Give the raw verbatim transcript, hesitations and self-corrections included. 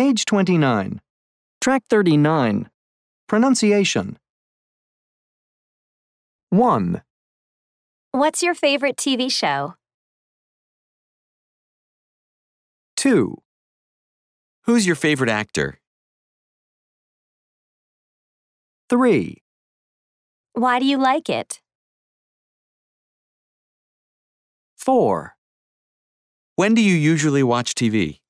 Page twenty-nine. Track thirty-nine. Pronunciation. one. What's your favorite T V show? two. Who's your favorite actor? three. Why do you like it? four. When do you usually watch T V?